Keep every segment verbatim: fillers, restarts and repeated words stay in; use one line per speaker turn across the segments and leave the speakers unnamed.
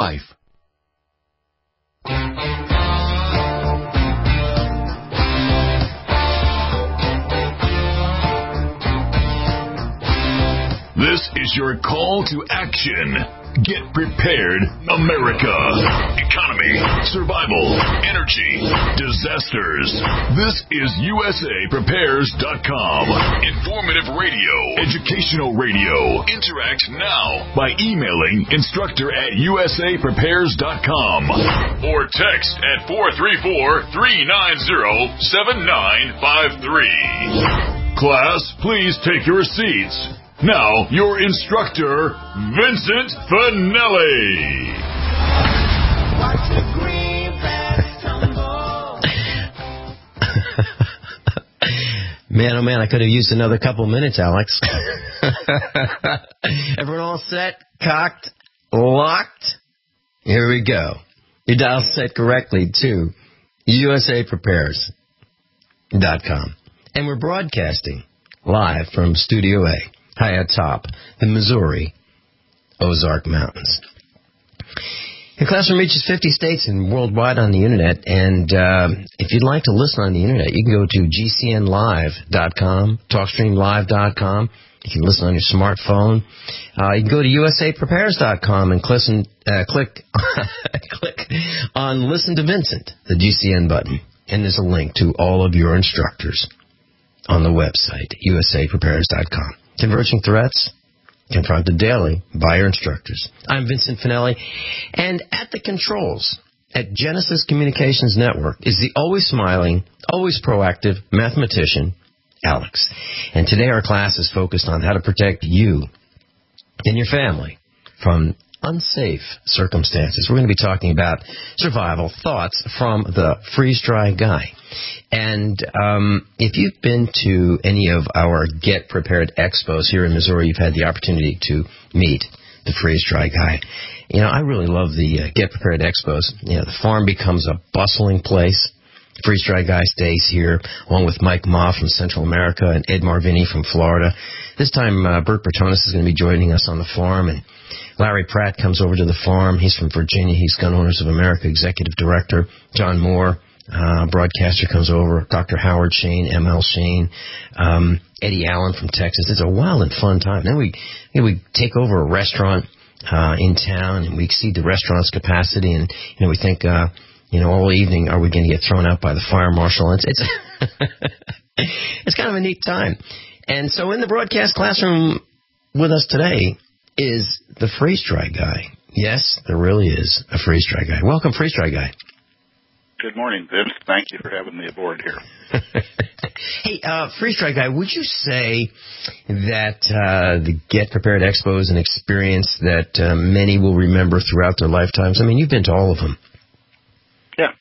life.
This is your call to action. Get prepared, America. Economy, survival, energy, disasters. This is U S A Prepares dot com. Informative radio, educational radio. Interact now by emailing instructor at U S A Prepares dot com or text at four three four, three nine zero, seven nine five three. Class, please take your seats. Now, your instructor, Vincent Finelli.
Man, oh man, I could have used another couple minutes, Alex. Everyone all set, cocked, locked? Here we go. Your dial set correctly to U S A Prepares dot com. And we're broadcasting live from Studio A, high atop the Missouri Ozark Mountains. The classroom reaches fifty states and worldwide on the Internet, and uh, if you'd like to listen on the Internet, you can go to G C N live dot com, talkstream live dot com. You can listen on your smartphone. Uh, you can go to U S A Prepares dot com and listen, uh, click, click on Listen to Vincent, the G C N button, and there's a link to all of your instructors on the website, U S A Prepares dot com. Converging threats, confronted daily by your instructors. I'm Vincent Finelli, and at the controls at Genesis Communications Network is the always smiling, always proactive mathematician, Alex. And today our class is focused on how to protect you and your family from unsafe circumstances. We're going to be talking about survival thoughts from the freeze-dry guy. And um, if you've been to any of our Get Prepared Expos here in Missouri, you've had the opportunity to meet the freeze-dry guy. You know, I really love the uh, Get Prepared Expos. You know, the farm becomes a bustling place. Freeze-dry guy stays here, along with Mike Ma from Central America and Ed Marvini from Florida. This time, uh, Bert Bertonis is going to be joining us on the farm, and Larry Pratt comes over to the farm. He's from Virginia. He's Gun Owners of America Executive Director. John Moore, uh, broadcaster, comes over. Doctor Howard Shane, M L Shane, um, Eddie Allen from Texas. It's a wild and fun time. Then we you know, we take over a restaurant uh, in town, and we exceed the restaurant's capacity, and you know we think, uh, you know, all evening, are we going to get thrown out by the fire marshal? It's it's, it's kind of a neat time. And so in the broadcast classroom with us today is the freeze-dry guy. Yes, there really is a freeze-dry guy. Welcome, freeze-dry guy.
Good morning, Vince. Thank you for having me aboard here.
Hey, uh, freeze-dry guy, would you say that uh, the Get Prepared Expo is an experience that uh, many will remember throughout their lifetimes? I mean, you've been to all of them.
Yeah.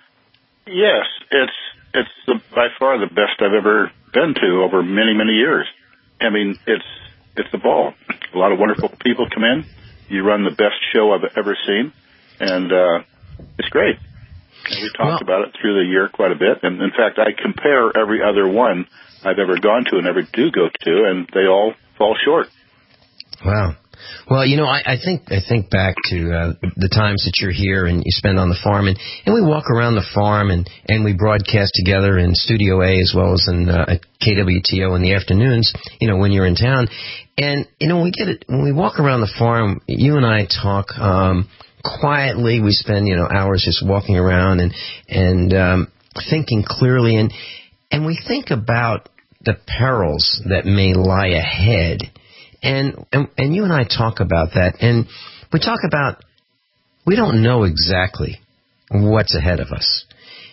Yes, it's it's the, by far the best I've ever been to over many, many years. I mean, it's it's the ball. A lot of wonderful people come in. You run the best show I've ever seen, and uh, it's great. And we talked well, about it through the year quite a bit. And, in fact, I compare every other one I've ever gone to and ever do go to, and they all fall short.
Wow. Well, you know, I, I think I think back to uh, the times that you're here and you spend on the farm, and, and we walk around the farm and, and we broadcast together in Studio A as well as in uh, at K W T O in the afternoons, you know, when you're in town. And, you know, we get it, when we walk around the farm, you and I talk um, quietly. We spend, you know, hours just walking around and, and um, thinking clearly. And, and we think about the perils that may lie ahead. And, and and you and I talk about that, and we talk about we don't know exactly what's ahead of us.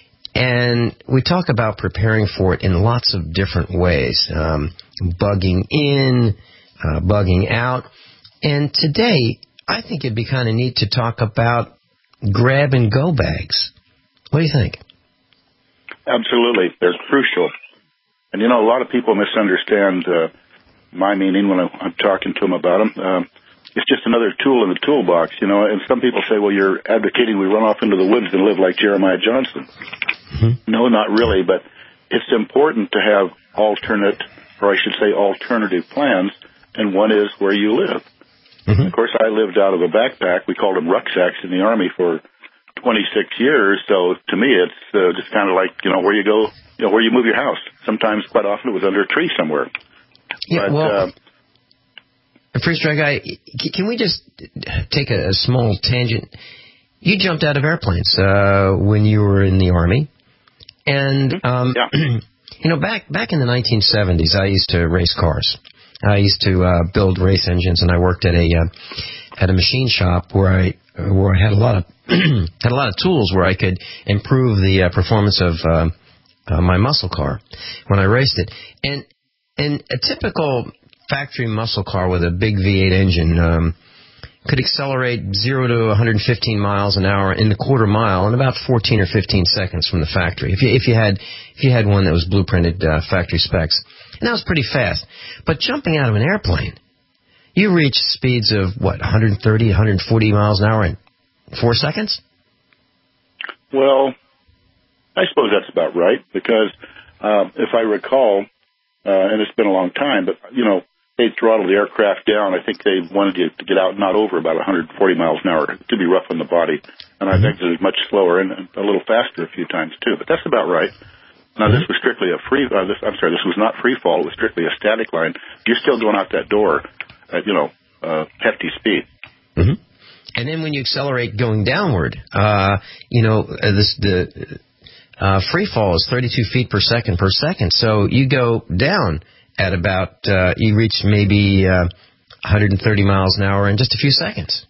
And we talk about preparing for it in lots of different ways, um, bugging in, uh, bugging out. And today, I think it'd be kind of neat to talk about grab-and-go bags. What do you think?
Absolutely. They're crucial. And, you know, a lot of people misunderstand uh, my meaning when I'm talking to them about them. Um, it's just another tool in the toolbox, you know. And some people say, well, you're advocating we run off into the woods and live like Jeremiah Johnson. Mm-hmm. No, not really. But it's important to have alternate, or I should say alternative plans, and one is where you live. Mm-hmm. Of course, I lived out of a backpack. We called them rucksacks in the Army for twenty-six years. So to me, it's uh, just kind of like, you know, where you go, you know, where you move your house. Sometimes, quite often, it was under a tree somewhere.
Yeah,
but,
well,
uh,
Freeze Dry Guy, can we just take a, a small tangent? You jumped out of airplanes uh, when you were in the Army. And, um,
yeah.
you know, back back in the nineteen seventies, I used to race cars. I used to uh, build race engines, and I worked at a uh, at a machine shop where I where I had a lot of had a lot of tools where I could improve the uh, performance of uh, uh, my muscle car when I raced it. And and a typical factory muscle car with a big V eight engine um, could accelerate zero to one hundred fifteen miles an hour in the quarter mile in about fourteen or fifteen seconds from the factory. If you if you had if you had one that was blueprinted uh, factory specs. And that was pretty fast. But jumping out of an airplane, you reach speeds of, what, one thirty, one forty miles an hour in four seconds?
Well, I suppose that's about right, because um, if I recall, uh, and it's been a long time, but, you know, they throttled the aircraft down. I think they wanted you to get out not over about one forty miles an hour to be rough on the body. And I mm-hmm. think it was much slower and a little faster a few times, too. But that's about right. Now, this was strictly a free, uh, this, I'm sorry, this was not free fall. It was strictly a static line. You're still going out that door at, you know, uh, hefty speed.
Mm-hmm. And then when you accelerate going downward, uh, you know, uh, this, the uh, free fall is thirty-two feet per second per second. So you go down at about, uh, you reach maybe uh, one thirty miles an hour in just a few seconds.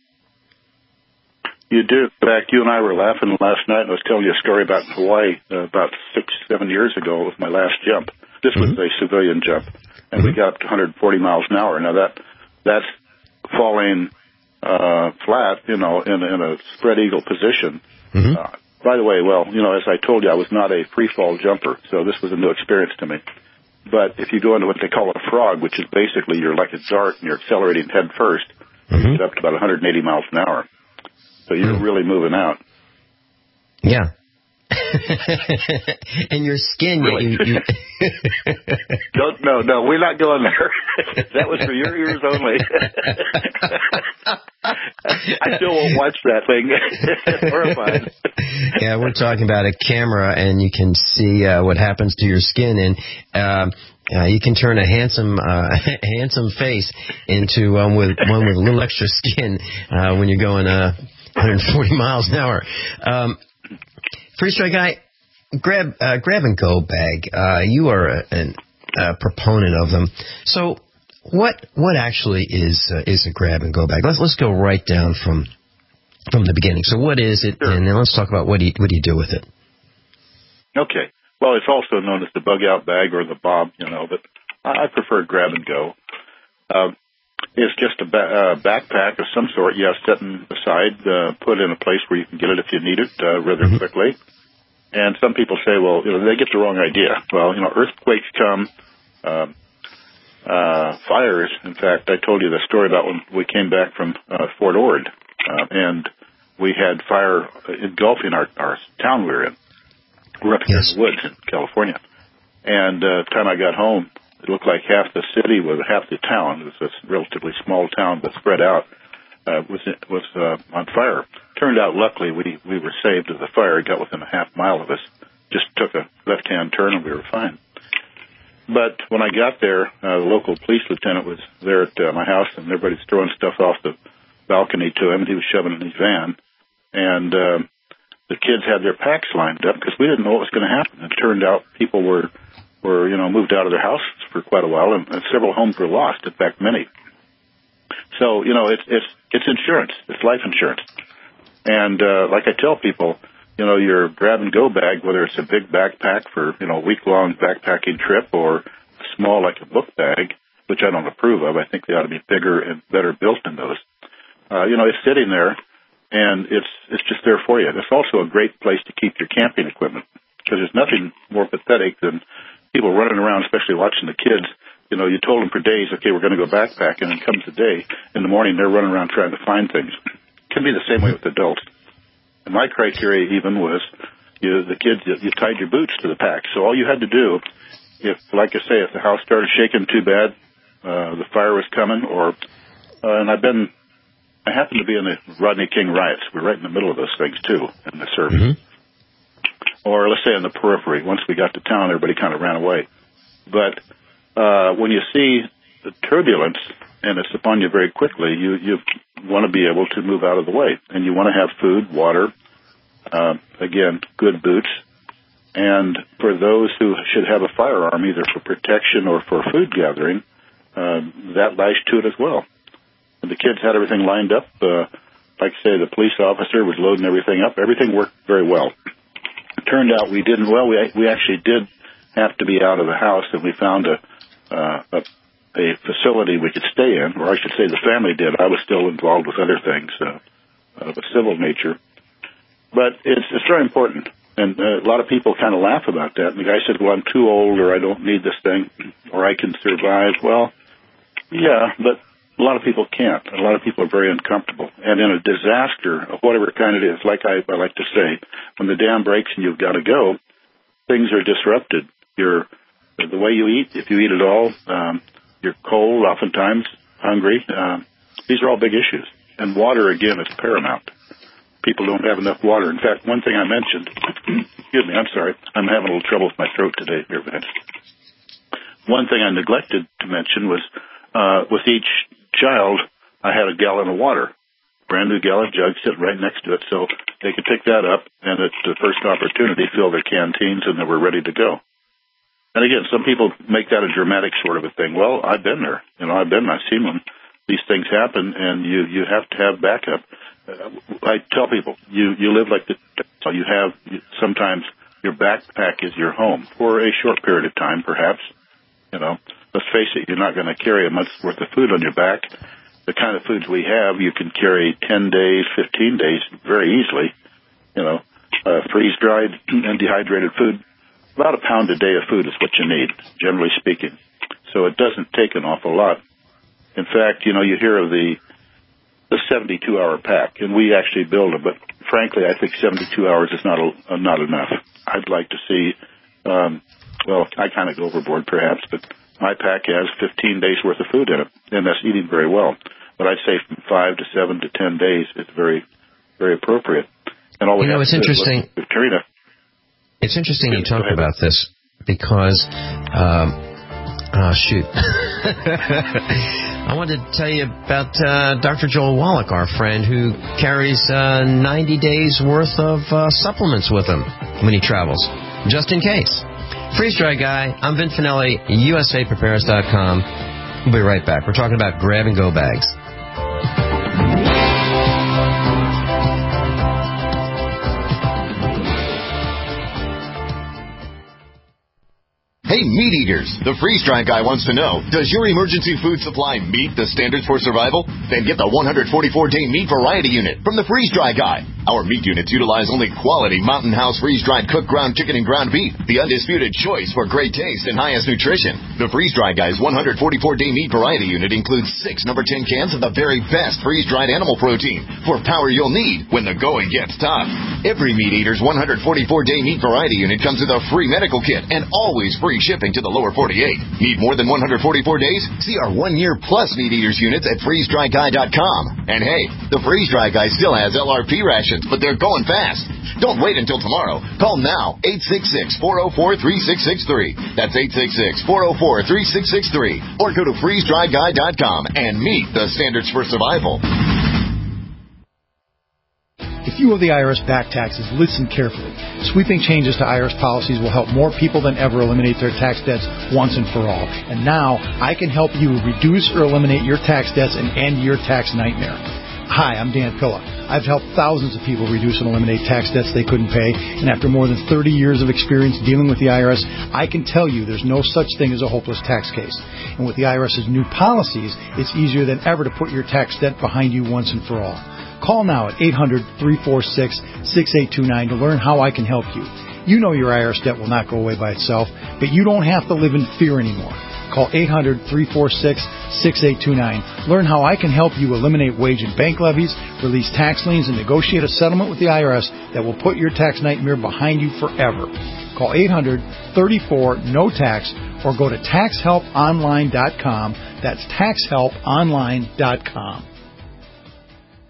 You do. In fact, you and I were laughing last night, and I was telling you a story about Hawaii uh, about six, seven years ago with my last jump. This mm-hmm. was a civilian jump, and mm-hmm. we got up to one forty miles an hour. Now, that that's falling uh, flat, you know, in, in a spread eagle position. Mm-hmm. Uh, by the way, well, you know, as I told you, I was not a free-fall jumper, so this was a new experience to me. But if you go into what they call a frog, which is basically you're like a dart and you're accelerating head first, mm-hmm. you get up to about one eighty miles an hour. So you're really moving out.
Yeah. And your skin,
really?
you, you
Don't, no, no, we're not going there. That was for your ears only. I still won't watch that thing. Horrified.
Yeah, we're talking about a camera, and you can see uh, what happens to your skin, and um, uh, you can turn a handsome, uh, handsome face into um, with one with a little extra skin uh, when you're going uh, one forty miles an hour. Um, Freeze Dry Guy, grab uh, grab and go bag. Uh, you are a, a, a proponent of them. So, what what actually is uh, is a grab and go bag? Let's let's go right down from from the beginning. So, what is it?
Sure.
And then let's talk about what do you, what do you do with it?
Okay. Well, it's also known as the bug out bag or the bob. You know, but I prefer grab and go. Um, It's just a ba- uh, backpack of some sort, yeah, setting aside, uh, put in a place where you can get it if you need it uh, rather mm-hmm. quickly. And some people say, well, you know, they get the wrong idea. Well, you know, earthquakes come, uh, uh, fires. In fact, I told you the story about when we came back from uh, Fort Ord, uh, and we had fire engulfing our, our town we were in. We're up here yes. in the woods in California. And uh, the time I got home, it looked like half the city was half the town. It was a relatively small town, but spread out. Uh, was was uh, on fire. Turned out, luckily, we we were saved of the fire. It got within a half mile of us. Just took a left-hand turn, and we were fine. But when I got there, uh, the local police lieutenant was there at uh, my house, and everybody's throwing stuff off the balcony to him. And he was shoving it in his van, and uh, the kids had their packs lined up because we didn't know what was going to happen. It turned out people were. were, you know, moved out of their houses for quite a while, and, and several homes were lost, in fact, many. So, you know, it's it's it's insurance. It's life insurance. And uh, like I tell people, you know, your grab-and-go bag, whether it's a big backpack for, you know, a week-long backpacking trip or small like a book bag, which I don't approve of. I think they ought to be bigger and better built than those. Uh, you know, it's sitting there, and it's it's just there for you. It's also a great place to keep your camping equipment because there's nothing more pathetic than people running around, especially watching the kids. You know, you told them for days, okay, we're going to go backpacking, and then comes the day, in the morning, they're running around trying to find things. It can be the same way with adults. And my criteria even was, you, the kids, you, you tied your boots to the pack. So all you had to do, if, like I say, if the house started shaking too bad, uh, the fire was coming, or, uh, and I've been I happened to be in the Rodney King riots. We're right in the middle of those things, too, in the service.
Mm-hmm.
Or let's say in the periphery. Once we got to town, everybody kind of ran away. But uh, when you see the turbulence, and it's upon you very quickly, you, you want to be able to move out of the way. And you want to have food, water, uh, again, good boots. And for those who should have a firearm, either for protection or for food gathering, uh, that lashed to it as well. And the kids had everything lined up. Uh, like I say, the police officer was loading everything up. Everything worked very well. It turned out we didn't, well, we we actually did have to be out of the house, and we found a, uh, a, a facility we could stay in, or I should say the family did. I was still involved with other things uh, of a civil nature. But it's, it's very important. And uh, a lot of people kind of laugh about that. And the guy said, well, I'm too old, or I don't need this thing, or I can survive. Well, yeah, but a lot of people can't. A lot of people are very uncomfortable. And in a disaster of whatever kind it is, like I, I like to say, when the dam breaks and you've got to go, things are disrupted. You're, the way you eat, if you eat at all, um, you're cold, oftentimes hungry. Um, these are all big issues. And water, again, is paramount. People don't have enough water. In fact, one thing I mentioned, excuse me, I'm sorry, I'm having a little trouble with my throat today here, Vince. One thing I neglected to mention was uh, with each child, I had a gallon of water, brand new gallon jug sitting right next to it, so they could pick that up and at the first opportunity fill their canteens, and they were ready to go. And again, some people make that a dramatic sort of a thing. Well, I've been there. You know, I've been, I've seen when these things happen, and you, you have to have backup. Uh, I tell people, you, you live like the, you have, you, sometimes your backpack is your home for a short period of time, perhaps. You know, let's face it, you're not going to carry a month's worth of food on your back. The kind of foods we have, you can carry ten days, fifteen days very easily. You know, uh, freeze-dried and dehydrated food. About a pound a day of food is what you need, generally speaking. So it doesn't take an awful lot. In fact, you know, you hear of the the seventy-two hour pack, and we actually build them, but frankly, I think seventy-two hours is not a, uh, not enough. I'd like to see, um, well, I kind of go overboard perhaps, but my pack has fifteen days worth of food in it, and that's eating very well. But I'd say from five to seven to ten days is very, very appropriate. And all we
you know,
have
it's interesting.
Look, Karina.
It's interesting you talk about this because, um, oh, shoot. I wanted to tell you about uh, Doctor Joel Wallach, our friend, who carries uh, ninety days worth of uh, supplements with him when he travels, just in case. Freeze Dry Guy, I'm Vin Finelli, U S A Prepares dot com. We'll be right back. We're talking about grab-and-go bags.
Hey, meat eaters, the Freeze Dry Guy wants to know, does your emergency food supply meet the standards for survival? Then get the one hundred forty-four day meat variety unit from the Freeze Dry Guy. Our meat units utilize only quality Mountain House freeze-dried cooked ground chicken and ground beef, the undisputed choice for great taste and highest nutrition. The Freeze Dry Guy's one hundred forty-four day meat variety unit includes six number ten cans of the very best freeze-dried animal protein for power you'll need when the going gets tough. Every meat eater's one hundred forty-four day meat variety unit comes with a free medical kit and always free shipping to the lower forty-eight. Need more than one hundred forty-four days? See our one-year plus Meat Eaters units at freeze dry guy dot com. And hey, the Freeze Dry Guy still has L R P rations, but they're going fast. Don't wait until tomorrow. Call now, eight six six, four oh four, three six six three. That's eight six six, four oh four, three six six three. Or go to freeze dry guy dot com and meet the standards for survival.
If you owe the I R S back taxes, listen carefully. Sweeping changes to I R S policies will help more people than ever eliminate their tax debts once and for all. And now, I can help you reduce or eliminate your tax debts and end your tax nightmare. Hi, I'm Dan Pilla. I've helped thousands of people reduce and eliminate tax debts they couldn't pay, and after more than thirty years of experience dealing with the I R S, I can tell you there's no such thing as a hopeless tax case. And with the IRS's new policies, it's easier than ever to put your tax debt behind you once and for all. Call now at eight hundred, three four six, six eight two nine to learn how I can help you. You know your I R S debt will not go away by itself, but you don't have to live in fear anymore. Call eight hundred, three four six, six eight two nine. Learn how I can help you eliminate wage and bank levies, release tax liens, and negotiate a settlement with the I R S that will put your tax nightmare behind you forever. Call eight hundred, three four, N O T A X or go to tax help online dot com. That's tax help online dot com.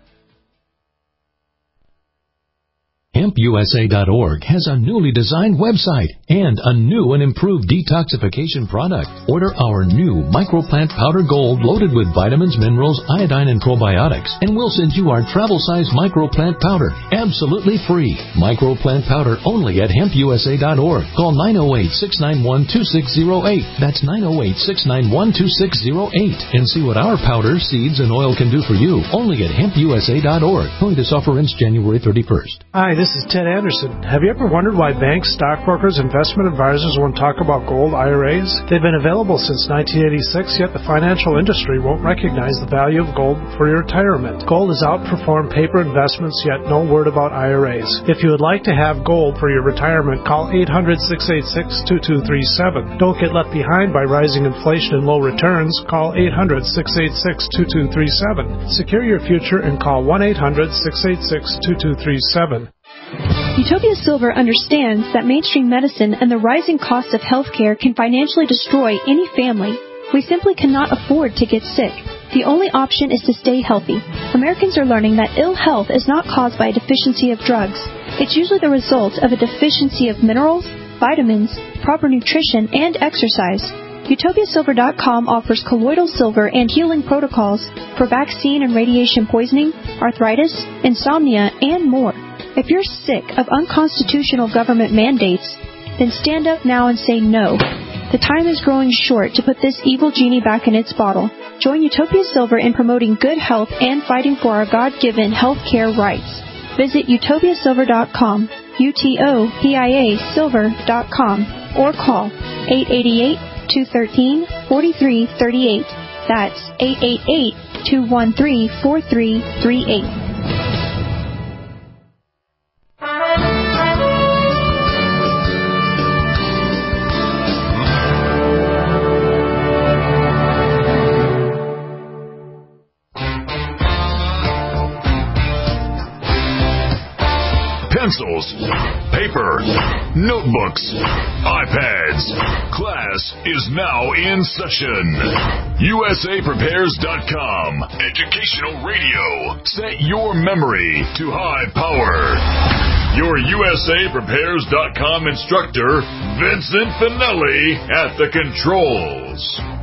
hemp u s a dot org has a newly designed website and a new and improved detoxification product. Order our new Microplant Powder Gold loaded with vitamins, minerals, iodine, and probiotics, and we'll send you our travel-size Microplant Powder absolutely free. Microplant Powder only at hemp u s a dot org. Call nine oh eight, six nine one, two six oh eight. That's nine oh eight, six nine one, two six oh eight. And see what our powder, seeds, and oil can do for you only at hemp u s a dot org. Only this offer ends January thirty-first.
Hi, this is Ted Anderson. Have you ever wondered why banks, stockbrokers, investment advisors won't talk about gold I R As? They've been available since nineteen eighty-six, yet the financial industry won't recognize the value of gold for your retirement. Gold has outperformed paper investments, yet no word about I R As. If you would like to have gold for your retirement, call eight hundred, six eight six, two two three seven. Don't get left behind by rising inflation and low returns. Call eight hundred, six eight six, two two three seven. Secure your future and call one eight hundred, six eight six, two two three seven.
Utopia Silver understands that mainstream medicine and the rising cost of healthcare can financially destroy any family. We simply cannot afford to get sick. The only option is to stay healthy. Americans are learning that ill health is not caused by a deficiency of drugs. It's usually the result of a deficiency of minerals, vitamins, proper nutrition, and exercise. Utopia Silver dot com offers colloidal silver and healing protocols for vaccine and radiation poisoning, arthritis, insomnia, and more. If you're sick of unconstitutional government mandates, then stand up now and say no. The time is growing short to put this evil genie back in its bottle. Join Utopia Silver in promoting good health and fighting for our God-given health care rights. Visit Utopia Silver dot com, U T O P I A Silver dot com, or call eight eight eight, two one three, four three three eight. That's eight eight eight, two one three, four three three eight.
Pencils, paper, notebooks, iPads. Class is now in session. U S A Prepares dot com. Educational radio. Set your memory to high power. Your U S A Prepares dot com instructor, Vincent Finelli, at the controls.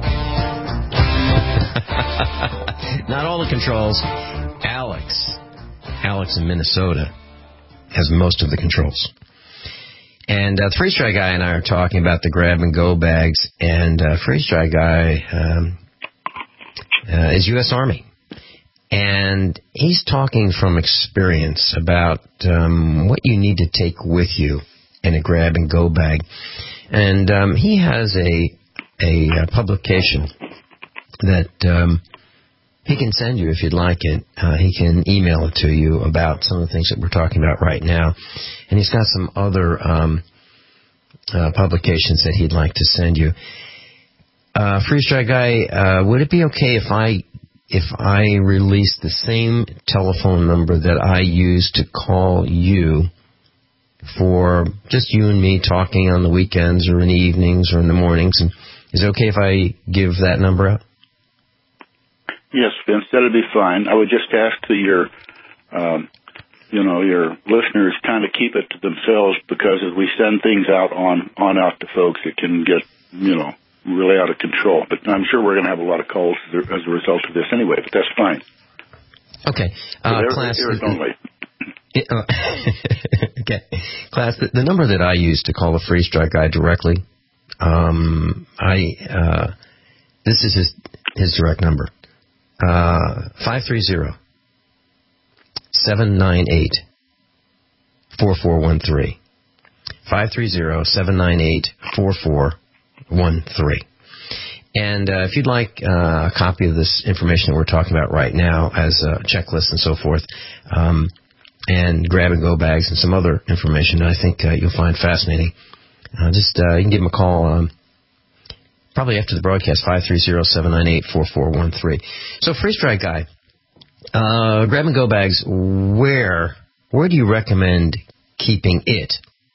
Not all the controls. Alex. Alex in Minnesota has most of the controls. And uh, the Freeze Dry Guy and I are talking about the grab-and-go bags, and uh, Freeze Dry Guy um, uh, is U S Army. And he's talking from experience about um, what you need to take with you in a grab-and-go bag. And um, he has a, a, a publication that um, he can send you if you'd like it. Uh, he can email it to you about some of the things that we're talking about right now. And he's got some other um, uh, publications that he'd like to send you. Uh, Freeze Dry Guy, uh, would it be okay if I if I release the same telephone number that I use to call you for just you and me talking on the weekends or in the evenings or in the mornings? And is it okay if I give that number out?
Yes, Vince, that'd be fine. I would just ask that your, um, you know, your listeners kind of keep it to themselves, because as we send things out on, on out to folks, it can get, you know, really out of control. But I'm sure we're going to have a lot of calls as a, as a result of this anyway, but that's fine.
Okay. Uh,
so
class,
here only.
It, uh, okay. Class, the, the number that I use to call the Freeze Dry Guy directly, um, I, uh, this is his, his direct number. Uh, five three zero, seven nine eight, four four one three. five three zero, seven nine eight, four four one three. And uh, if you'd like uh, a copy of this information that we're talking about right now as a checklist and so forth, um, and grab-and-go bags and some other information I think uh, you'll find fascinating, uh, just uh, you can give them a call um, probably after the broadcast, five three zero, seven nine eight, four four one three. So, Freeze Dry Guy, uh, grab-and-go bags, where where do you recommend keeping it?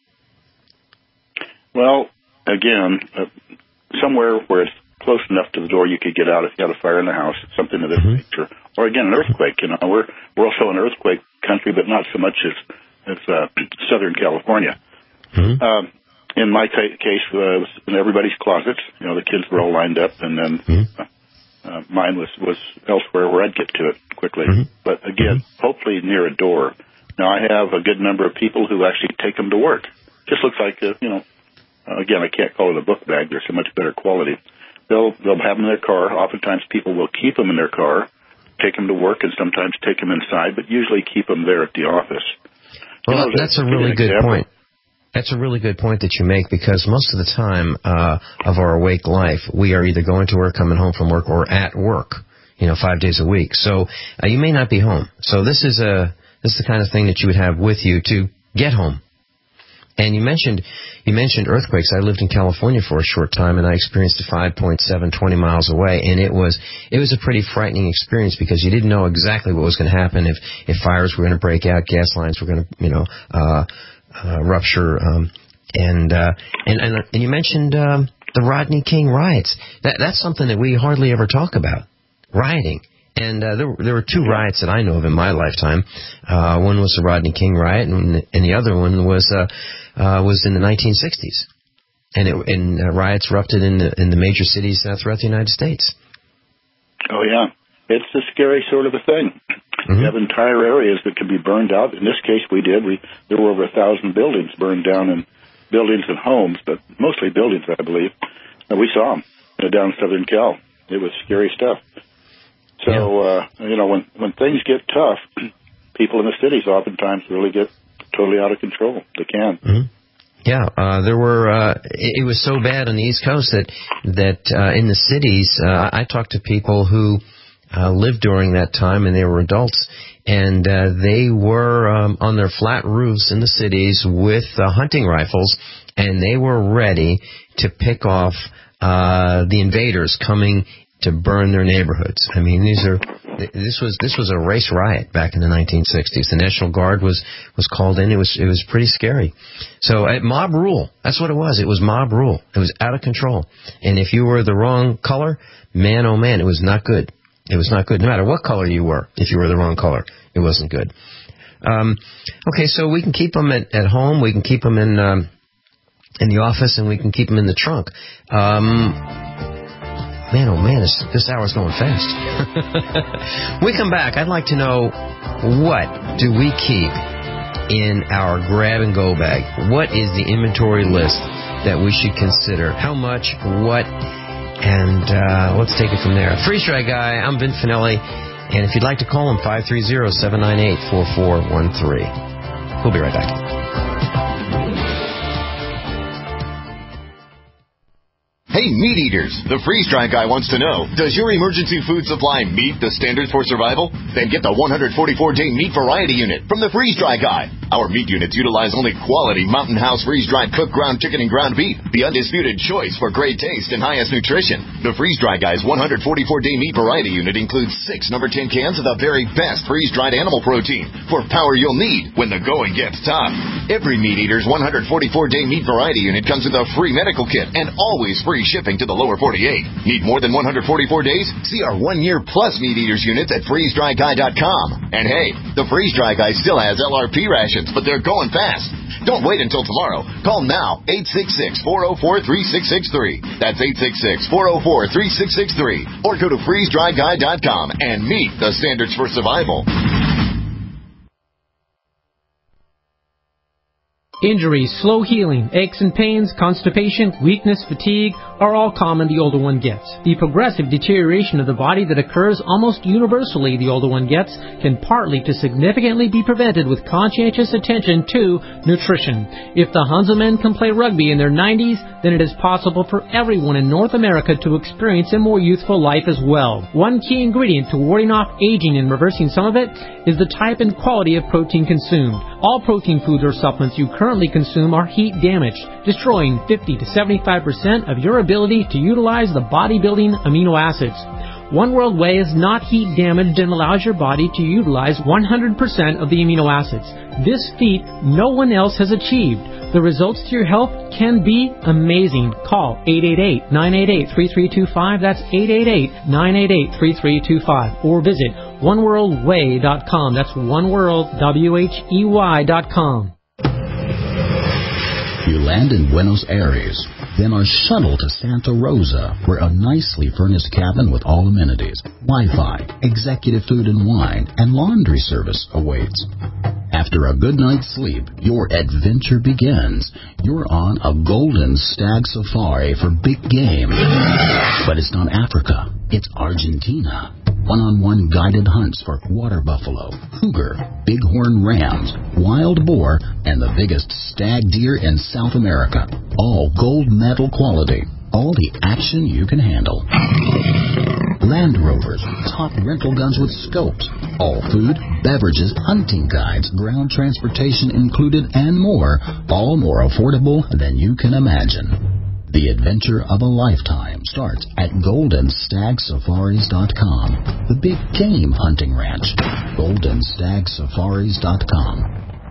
Well, again, uh, somewhere where it's close enough to the door you could get out if you had a fire in the house, something of this mm-hmm. nature. Or, again, an earthquake. You know, we're we're also an earthquake country, but not so much as It's uh, Southern California.
Mm-hmm.
Um, in my ca- case, uh, it was in everybody's closets. You know, the kids were all lined up, and then
Mm-hmm.
uh, uh, mine was, was elsewhere where I'd get to it quickly.
Mm-hmm.
But again, mm-hmm. hopefully near a door. Now, I have a good number of people who actually take them to work. Just looks like, uh, you know, uh, again, I can't call it a book bag. They're so much better quality. They'll they'll have them in their car. Oftentimes people will keep them in their car, take them to work, and sometimes take them inside, but usually keep them there at the office.
Well,
you know,
that's a really good
example.
point. That's a really good point that you make, because most of the time uh, of our awake life, we are either going to work, coming home from work, or at work, you know, five days a week. So uh, you may not be home. So this is a this is the kind of thing that you would have with you to get home. And you mentioned you mentioned earthquakes. I lived in California for a short time, and I experienced a five point seven, twenty miles away, and it was it was a pretty frightening experience, because you didn't know exactly what was going to happen, if if fires were going to break out, gas lines were going to you know uh, uh, rupture, um, and, uh, and and and you mentioned um, the Rodney King riots. That that's something that we hardly ever talk about, rioting. And uh, there, there were two riots that I know of in my lifetime. Uh, one was the Rodney King riot, and, and the other one was uh, uh, was in the nineteen sixties. And, it, and uh, riots erupted in the, in the major cities uh, throughout the United States.
Oh, yeah. It's a scary sort of a thing. Mm-hmm. You have entire areas that can be burned out. In this case, we did. We There were over a thousand buildings burned down, and buildings and homes, but mostly buildings, I believe. And we saw them uh, down in Southern Cal. It was scary stuff. So, uh, you know, when, when things get tough, people in the cities oftentimes really get totally out of control. They can.
Mm-hmm. Yeah, uh, there were, uh, it, it was so bad on the East Coast that, that, uh, in the cities, uh, I talked to people who, uh, lived during that time, and they were adults, and, uh, they were, um, on their flat roofs in the cities with, uh, hunting rifles, and they were ready to pick off, uh, the invaders coming to burn their neighborhoods. I mean, these are this was this was a race riot back in the nineteen sixties. The National Guard was was called in. It was it was pretty scary. So uh, mob rule. That's what it was. It was mob rule. It was out of control. And if you were the wrong color, man, oh man, it was not good. It was not good. No matter what color you were, if you were the wrong color, it wasn't good. Um, okay, so we can keep them at, at home. We can keep them in um, in the office, and we can keep them in the trunk. Um, Man, oh man, this, this hour's going fast. We come back. I'd like to know, what do we keep in our grab-and-go bag? What is the inventory list that we should consider? How much, what, and uh, let's take it from there. Freeze Dry Guy, I'm Vin Finelli, and if you'd like to call him, five three zero, seven nine eight, four four one three. We'll be right back.
Hey, meat eaters, the Freeze Dry Guy wants to know, does your emergency food supply meet the standards for survival? Then get the one hundred forty-four day meat variety unit from the Freeze Dry Guy. Our meat units utilize only quality Mountain House freeze-dried cooked ground chicken and ground beef, the undisputed choice for great taste and highest nutrition. The Freeze Dry Guy's one hundred forty-four day meat variety unit includes six number ten cans of the very best freeze-dried animal protein for power you'll need when the going gets tough. Every meat eater's one hundred forty-four day meat variety unit comes with a free medical kit and always free shipping to the lower forty-eight. Need more than one hundred forty-four days? See our one-year plus meat eaters units at freeze dry guy dot com. And hey, the Freeze Dry Guy still has L R P rations, but they're going fast. Don't wait until tomorrow. Call now, eight six six, four oh four, three six six three. That's eight six six, four oh four, three six six three. Or go to freeze dry guy dot com and meet the standards for survival.
Injuries, slow healing, aches and pains, constipation, weakness, fatigue are all common the older one gets. The progressive deterioration of the body that occurs almost universally the older one gets can partly to significantly be prevented with conscientious attention to nutrition. If the Hanselmen can play rugby in their nineties, then it is possible for everyone in North America to experience a more youthful life as well. One key ingredient to warding off aging and reversing some of it is the type and quality of protein consumed. All protein foods or supplements you currently consume are heat damaged, destroying fifty to seventy-five percent of your ability to utilize the bodybuilding amino acids. One World Whey is not heat damaged and allows your body to utilize one hundred percent of the amino acids. This feat no one else has achieved. The results to your health can be amazing. Call eight eight eight, nine eight eight, three three two five. That's eight eight eight, nine eight eight, three three two five. Or visit one world way dot com. That's one world, W H E Y dot com.
You land in Buenos Aires, then are shuttled to Santa Rosa, where a nicely furnished cabin with all amenities, Wi-Fi, executive food and wine, and laundry service awaits. After a good night's sleep, your adventure begins. You're on a golden stag safari for big game. But it's not Africa, it's Argentina. One-on-one guided hunts for water buffalo, cougar, bighorn rams, wild boar, and the biggest stag deer in South America. All gold medal quality. All the action you can handle. Land Rovers, top rental guns with scopes. All food, beverages, hunting guides, ground transportation included, and more. All more affordable than you can imagine. The adventure of a lifetime starts at golden stag safaris dot com. The big game hunting ranch. golden stag safaris dot com.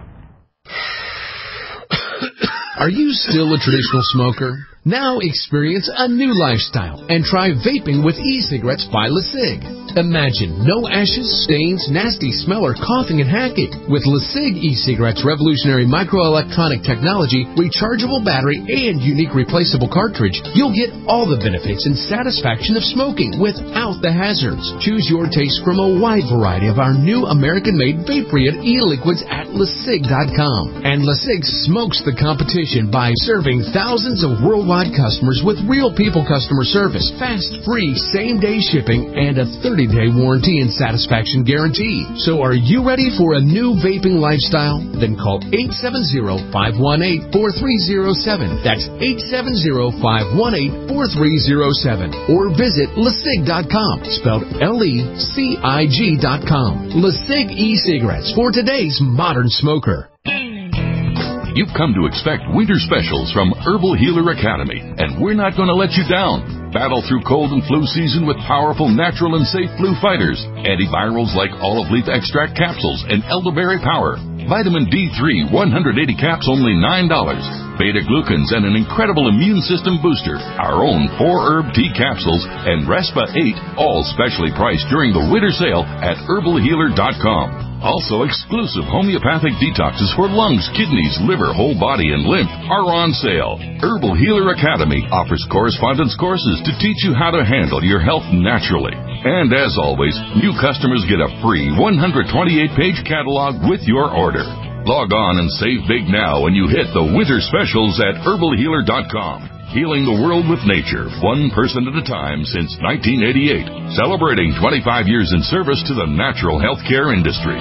Are you still a traditional smoker? Now experience a new lifestyle and try vaping with e-cigarettes by LeSig. Imagine no ashes, stains, nasty smell, or coughing and hacking. With LeSig e-cigarettes' revolutionary microelectronic technology, rechargeable battery, and unique replaceable cartridge, you'll get all the benefits and satisfaction of smoking without the hazards. Choose your taste from a wide variety of our new American-made vape-free e-liquids at LeSig dot com. And LeSig smokes the competition by serving thousands of worldwide customers with real people customer service, fast, free, same-day shipping, and a thirty-day warranty and satisfaction guarantee. So are you ready for a new vaping lifestyle? Then call eight seven zero, five one eight, four three zero seven. That's eight seven zero, five one eight, four three zero seven. Or visit LeSig dot com, spelled L E C I G dot com. LeSig e-cigarettes for today's modern smoker.
You've come to expect winter specials from Herbal Healer Academy, and we're not going to let you down. Battle through cold and flu season with powerful, natural, and safe flu fighters. Antivirals like olive leaf extract capsules and elderberry power. Vitamin D three, one hundred eighty caps, only nine dollars. Beta-glucans and an incredible immune system booster. Our own four-herb tea capsules and Respa eight, all specially priced during the winter sale at herbal healer dot com. Also, exclusive homeopathic detoxes for lungs, kidneys, liver, whole body, and lymph are on sale. Herbal Healer Academy offers correspondence courses to teach you how to handle your health naturally. And as always, new customers get a free one hundred twenty-eight page catalog with your order. Log on and save big now when you hit the winter specials at herbal healer dot com. Healing the world with nature, one person at a time since nineteen eighty-eight. Celebrating twenty-five years in service to the natural healthcare industry.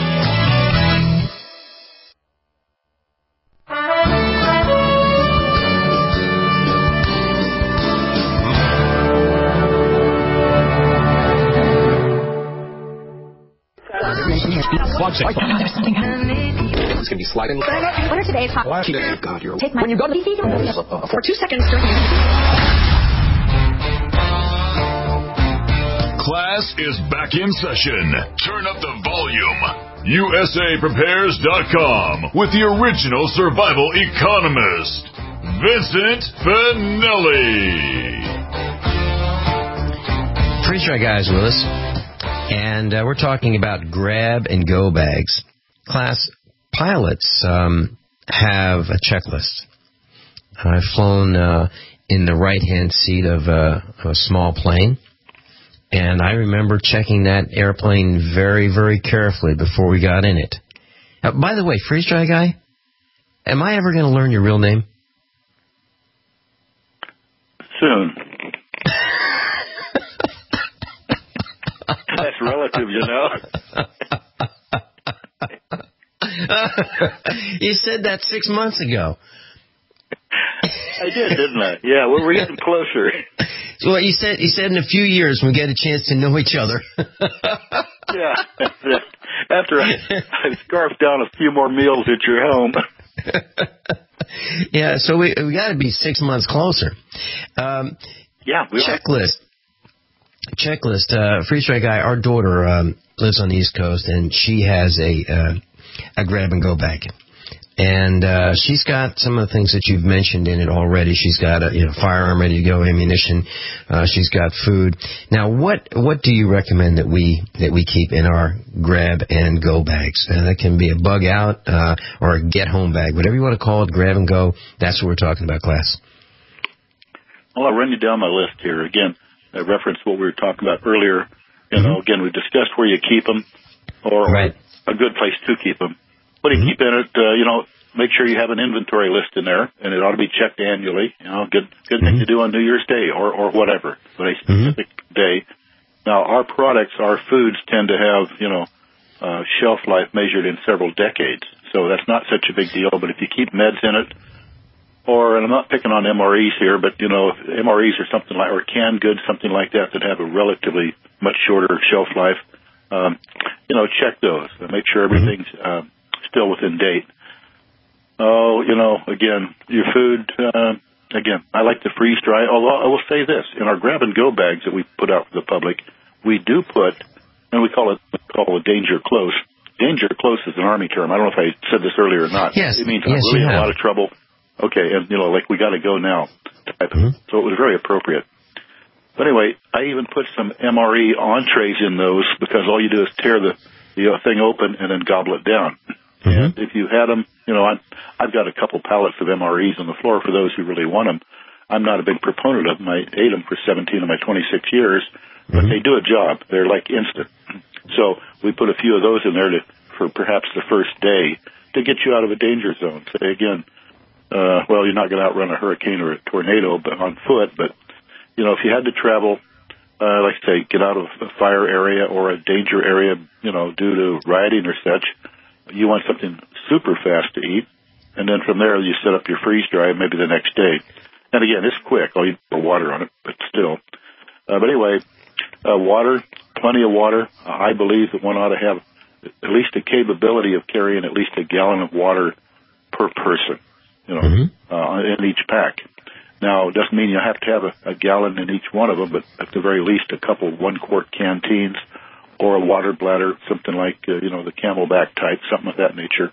It's going to be sliding. What are today's hot? God, you're Take my, when you go to uh, for two seconds.
Class is back in session. Turn up the volume. U S A prepares dot com with the original survival economist, Vincent Finelli.
Freeze Dry Guys with us, and uh, we're talking about grab and go bags. Class, pilots um, have a checklist. I've flown uh, in the right-hand seat of a, of a small plane, and I remember checking that airplane very, very carefully before we got in it. Uh, by the way, Freeze Dry Guy, am I ever going to learn your real name?
Soon. That's relative, you know.
You said that six months ago.
I did, didn't I? Yeah, well, we're getting closer.
Well, you said you said in a few years we'll get a chance to know each other.
Yeah. After I, I scarfed down a few more meals at your home.
Yeah, so we we got to be six months closer. Um,
yeah. We
checklist. Are. Checklist. Uh, Freeze Dry Guy, our daughter um, lives on the East Coast, and she has a uh, a grab and go bag. And uh, she's got some of the things that you've mentioned in it already. She's got a you know, firearm ready to go, ammunition. Uh, she's got food. Now, what what do you recommend that we that we keep in our grab and go bags? And that can be a bug out uh, or a get home bag, whatever you want to call it. Grab and go. That's what we're talking about, class.
Well, I'll run you down my list here again. I referenced what we were talking about earlier. You mm-hmm. know, again, we discussed where you keep them, or
right.
a good place to keep them. What do you mm-hmm. keep in it? Uh, you know, make sure you have an inventory list in there, and it ought to be checked annually. You know, good good mm-hmm. thing to do on New Year's Day or or whatever, but a specific mm-hmm. day. Now, our products, our foods tend to have you know uh, shelf life measured in several decades, so that's not such a big deal. But if you keep meds in it, or and I'm not picking on M R Es here, but you know, M R Es or something like or canned goods, something like that that have a relatively much shorter shelf life. Um, you know, check those. Make sure everything's uh, still within date. Oh, you know, again, your food, uh, again, I like to freeze dry, although I will say this, in our grab-and-go bags that we put out for the public, we do put, and we call it we call it danger close. Danger close is an Army term. I don't know if I said this earlier or not.
Yes,
it means
yes,
I'm really in
have.
a lot of trouble. Okay, and, you know, like we got to go now type. Mm-hmm. So it was very appropriate. But anyway, I even put some M R E entrees in those because all you do is tear the, the thing open and then gobble it down. Mm-hmm. And if you had them, you know, I, I've got a couple pallets of M R Es on the floor for those who really want them. I'm not a big proponent of them. I ate them for seventeen of my twenty-six years, but mm-hmm. they do a job. They're like instant. So we put a few of those in there to, for perhaps the first day to get you out of a danger zone. Say again, uh, well, you're not going to outrun a hurricane or a tornado but on foot, but, you know, if you had to travel, uh, like say, get out of a fire area or a danger area, you know, due to rioting or such, you want something super fast to eat, and then from there you set up your freeze dry maybe the next day. And again, it's quick. All you pour water on it, but still. Uh, but anyway, uh, water, plenty of water. Uh, I believe that one ought to have at least a capability of carrying at least a gallon of water per person, you know, mm-hmm. uh, in each pack. Now, it doesn't mean you have to have a, a gallon in each one of them, but at the very least a couple one-quart canteens or a water bladder, something like, uh, you know, the Camelback type, something of that nature.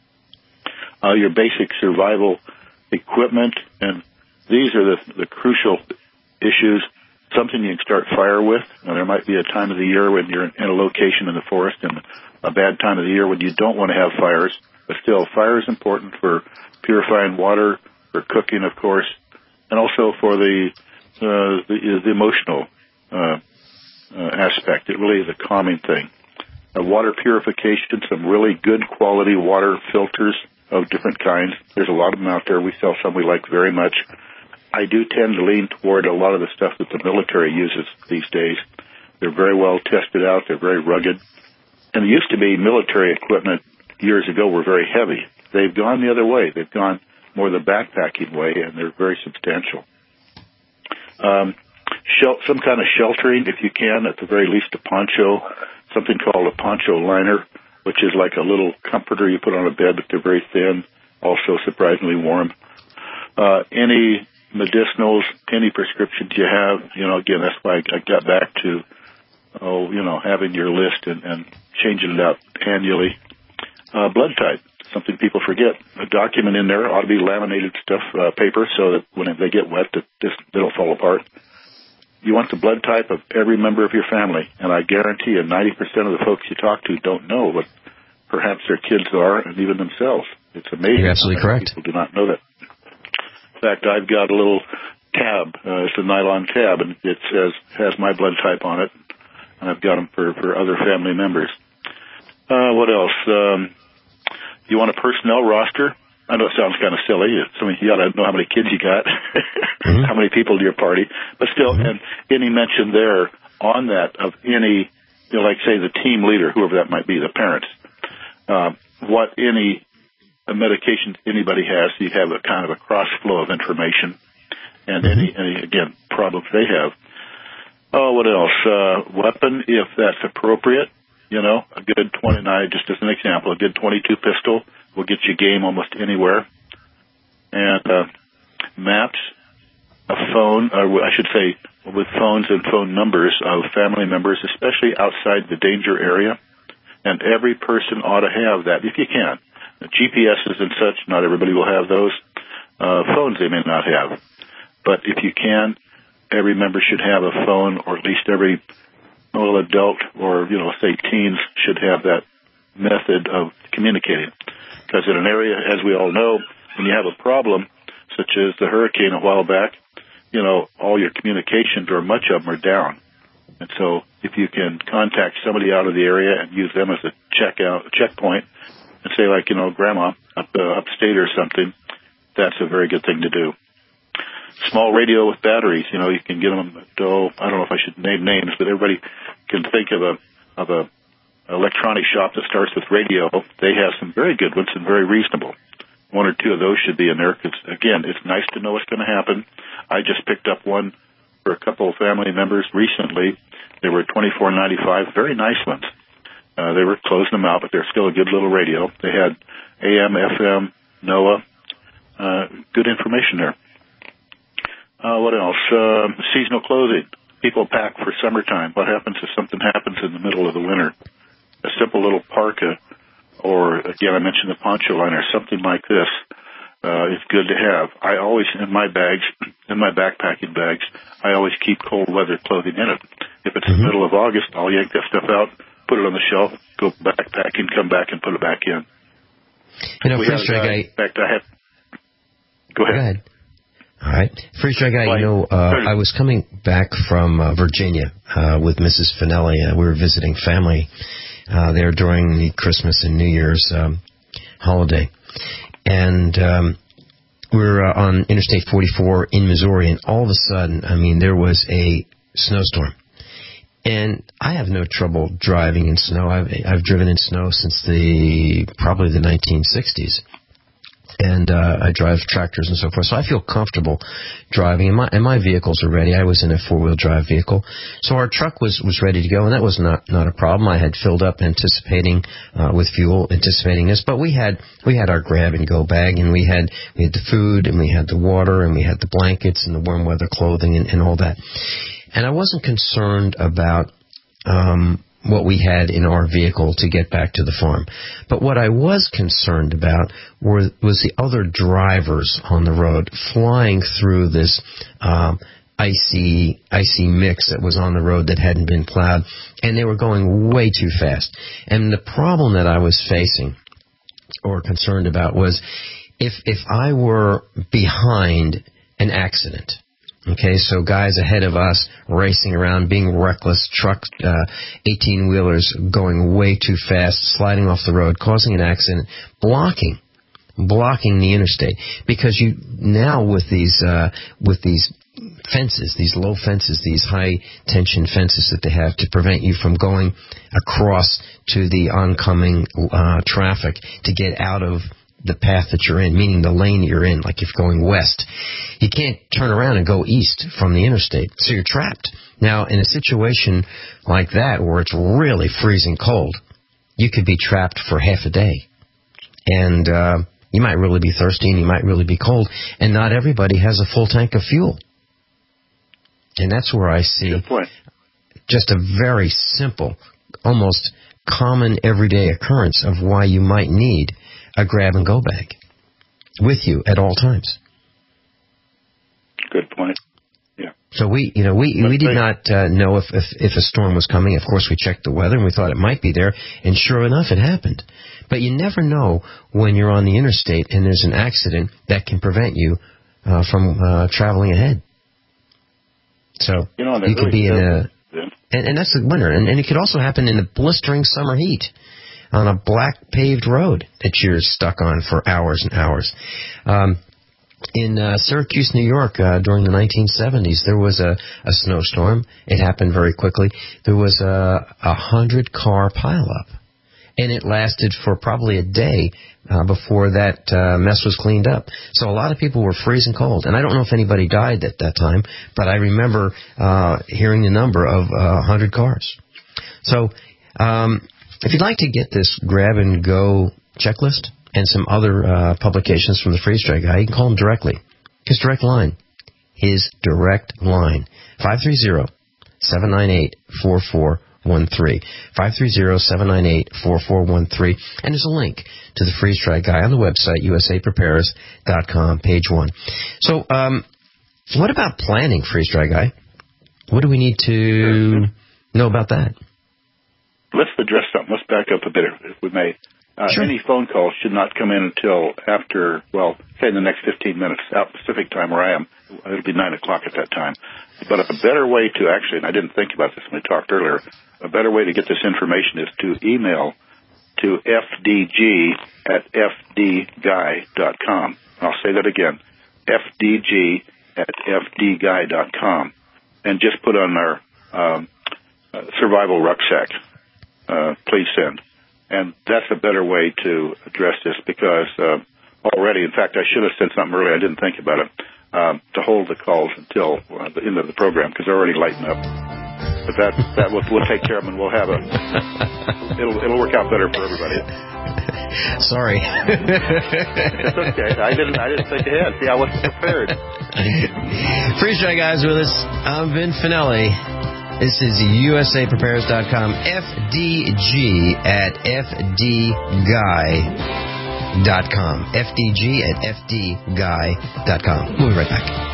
Uh, your basic survival equipment, and these are the, the crucial issues. Something you can start fire with. Now, there might be a time of the year when you're in a location in the forest and a bad time of the year when you don't want to have fires. But still, fire is important for purifying water, for cooking, of course, and also for the uh, the, the emotional uh, uh, aspect. It really is a calming thing. Uh, water purification, some really good quality water filters of different kinds. There's a lot of them out there. We sell some we like very much. I do tend to lean toward a lot of the stuff that the military uses these days. They're very well tested out. They're very rugged. And it used to be military equipment years ago were very heavy. They've gone the other way. They've gone more the backpacking way, and they're very substantial. Um, shel- some kind of sheltering, if you can, at the very least a poncho, something called a poncho liner, which is like a little comforter you put on a bed, but they're very thin, also surprisingly warm. Uh, any medicinals, any prescriptions you have, you know, again, that's why I got back to, oh, you know, having your list and, and changing it out annually. Uh, blood type, something people forget. A document in there ought to be laminated stuff, uh, paper, so that when they get wet, that this, they don't fall apart. You want the blood type of every member of your family, and I guarantee you ninety percent of the folks you talk to don't know what perhaps their kids are, and even themselves. It's amazing.
You're absolutely correct.
People do not know that. In fact, I've got a little tab. Uh, it's a nylon tab, and it says has my blood type on it, and I've got them for, for other family members. Uh, what else? Um, you want a personnel roster? I know it sounds kind of silly. I mean, you got to know how many kids you got, mm-hmm. how many people to your party. But still, mm-hmm. and any mention there on that of any, you know, like say the team leader, whoever that might be, the parents, uh, what any a medication anybody has, so you have a kind of a cross flow of information, and mm-hmm. any, any again problems they have. Oh, what else? Uh, weapon, if that's appropriate. You know, a good twenty-nine, just as an example, a good twenty-two pistol will get you game almost anywhere. And uh, maps, a phone, or I should say, with phones and phone numbers of family members, especially outside the danger area. And every person ought to have that, if you can. G P S's and such, not everybody will have those. Uh, phones they may not have. But if you can, every member should have a phone, or at least every well, adult or, you know, say teens should have that method of communicating. Because in an area, as we all know, when you have a problem, such as the hurricane a while back, you know, all your communications, or much of them, are down. And so if you can contact somebody out of the area and use them as a check out, a checkpoint, and say, like, you know, Grandma up uh, upstate or something, that's a very good thing to do. Small radio with batteries, you know, you can get them at, oh, I don't know if I should name names, but everybody can think of a of a electronic shop that starts with radio. They have some very good ones and very reasonable. One or two of those should be in there because, again, it's nice to know what's going to happen. I just picked up one for a couple of family members recently. They were twenty-four ninety-five, very nice ones. Uh, they were closing them out, but they're still a good little radio. They had A M, F M, NOAA, uh, good information there. Uh, what else? Uh, seasonal clothing. People pack for summertime. What happens if something happens in the middle of the winter? A simple little parka, or, again, I mentioned the poncho liner, something like this, uh, is good to have. I always, in my bags, in my backpacking bags, I always keep cold weather clothing in it. If it's mm-hmm. the middle of August, I'll yank that stuff out, put it on the shelf, go backpacking, come back and put it back in.
You know,
we
Freeze Dry Guy.
In fact, I have. Go ahead.
Go ahead. All right. Freeze Dry Guy, you know, uh, I was coming back from uh, Virginia uh, with Missus Finelli. Uh, we were visiting family uh, there during the Christmas and New Year's um, holiday. And um, we were uh, on Interstate forty-four in Missouri, and all of a sudden, I mean, there was a snowstorm. And I have no trouble driving in snow. I've, I've driven in snow since the probably the nineteen sixties. And uh, I drive tractors and so forth, so I feel comfortable driving. And my, and my vehicles are ready. I was in a four-wheel drive vehicle, so our truck was, was ready to go, and that was not, not a problem. I had filled up, anticipating uh, with fuel, anticipating this. But we had we had our grab and go bag, and we had we had the food, and we had the water, and we had the blankets, and the warm weather clothing, and, and all that. And I wasn't concerned about Um, what we had in our vehicle to get back to the farm. But what I was concerned about were, was the other drivers on the road flying through this um, icy icy mix that was on the road that hadn't been plowed, and they were going way too fast. And the problem that I was facing or concerned about was if if I were behind an accident. Okay, so guys ahead of us racing around, being reckless, trucks, uh, eighteen-wheelers going way too fast, sliding off the road, causing an accident, blocking, blocking the interstate. Because you now with these uh, with these fences, these low fences, these high-tension fences that they have to prevent you from going across to the oncoming uh, traffic to get out of the path that you're in, meaning the lane that you're in, like if going west. You can't turn around and go east from the interstate, so you're trapped. Now, in a situation like that where it's really freezing cold, you could be trapped for half a day. And uh, you might really be thirsty and you might really be cold, and not everybody has a full tank of fuel. And that's where I see just a very simple, almost common everyday occurrence of why you might need a grab-and-go bag with you at all times.
Good point. Yeah.
So we, you know, we we did not uh, know if, if if a storm was coming. Of course, we checked the weather and we thought it might be there, and sure enough, it happened. But you never know when you're on the interstate and there's an accident that can prevent you uh, from uh, traveling ahead. So
you, know,
you could
really
be in a,
yeah.
and, and that's the winter, and, and it could also happen in the blistering summer heat on a black paved road that you're stuck on for hours and hours. Um, in uh, Syracuse, New York, uh, during the nineteen seventies, there was a, a snowstorm. It happened very quickly. There was a, a hundred-car pileup, and it lasted for probably a day uh, before that uh, mess was cleaned up. So a lot of people were freezing cold, and I don't know if anybody died at that time, but I remember uh, hearing the number of uh, one hundred cars. So um, if you'd like to get this grab-and-go checklist and some other uh, publications from the Freeze Dry Guy, you can call him directly. His direct line, his direct line, five three zero, seven nine eight, four four one three. five three zero, seven nine eight, four four one three. And there's a link to the freeze-dry guy on the website, U S A prepares dot com, page one. So, um, what about planning, freeze-dry guy? What do we need to know about that?
Let's address something. Let's back up a bit, if we may. Uh,
sure.
Any phone calls should not come in until after, well, say in the next fifteen minutes, out Pacific time where I am. It'll be nine o'clock at that time. But a better way to actually, and I didn't think about this when we talked earlier, a better way to get this information is to email to f d g at f d guy dot com. I'll say that again, f d g at f d guy dot com, and just put on our um, uh, survival rucksack, uh, please send. And that's a better way to address this because uh, already, in fact, I should have said something earlier. I didn't think about it, um, to hold the calls until uh, the end of the program because they're already lighting up. But that that will we'll take care of them, and we'll have a it'll it'll work out better for everybody.
Sorry.
It's okay. I didn't I didn't think ahead. See, I wasn't prepared.
Freeze-dry guys with us. I'm Vin Finelli. This is U S A prepares dot com. F D G at f d guy dot com. F D G at f d guy dot com. We'll be right back.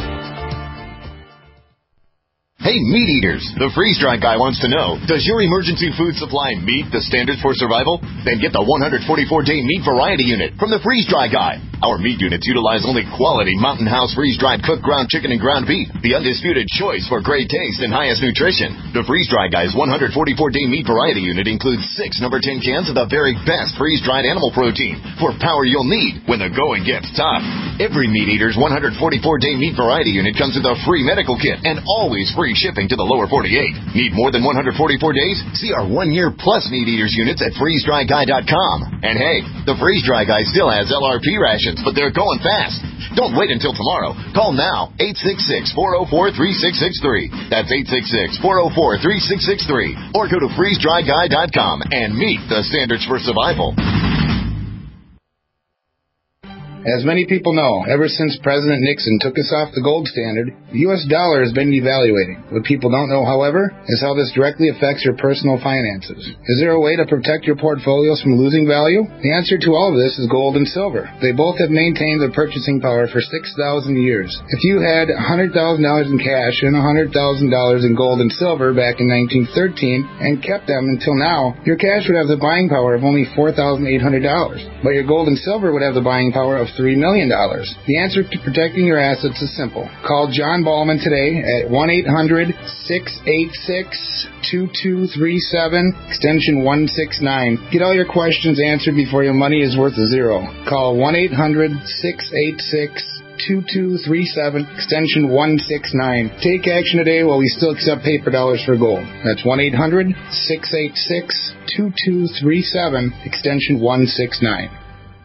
Hey, meat eaters, the freeze-dry guy wants to know, does your emergency food supply meet the standards for survival? Then get the one hundred forty-four day meat variety unit from the freeze-dry guy. Our meat units utilize only quality Mountain House freeze-dried cooked ground chicken and ground beef, the undisputed choice for great taste and highest nutrition. The freeze-dry guy's one hundred forty-four day meat variety unit includes six number ten cans of the very best freeze-dried animal protein for power you'll need when the going gets tough. Every meat eater's one hundred forty-four day meat variety unit comes with a free medical kit and always free shipping to the lower forty-eight. Need more than one hundred forty-four days? See our one-year plus meat eaters units at freeze dry guy dot com. And hey, the Freeze Dry Guy still has L R P rations, but they're going fast. Don't wait until tomorrow. Call now, eight six six, four oh four, three six six three. That's eight six six, four oh four, three six six three. Or go to freeze dry guy dot com and meet the standards for survival.
As many people know, ever since President Nixon took us off the gold standard, the U S dollar has been devaluating. What people don't know, however, is how this directly affects your personal finances. Is there a way to protect your portfolios from losing value? The answer to all of this is gold and silver. They both have maintained their purchasing power for six thousand years. If you had one hundred thousand dollars in cash and one hundred thousand dollars in gold and silver back in nineteen thirteen and kept them until now, your cash would have the buying power of only four thousand eight hundred dollars, but your gold and silver would have the buying power of three million dollars. The answer to protecting your assets is simple. Call John Ballman today at one eight hundred, six eight six, two two three seven, extension one six nine. Get all your questions answered before your money is worth a zero. Call one eight hundred, six eight six, two two three seven, extension one six nine. Take action today while we still accept paper dollars for gold. That's one eight hundred, six eight six, two two three seven, extension one six nine.